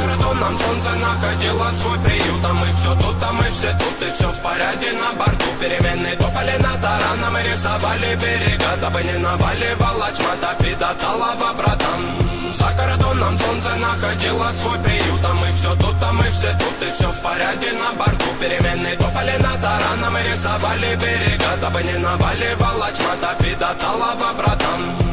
кордоном солнце находило свой приют. А мы все тут, а мы все тут, и все в порядке на борту. Перемены топали над тараном, мы рисовали берега, дабы не наваливала тьма, топида талова, братан. За кордоном солнце находило свой приют. А мы все тут, а мы все тут, и все в порядке на борту. Перемены топали над тараном, мы рисовали берега, дабы не наваливала тьма, топида талова, братан.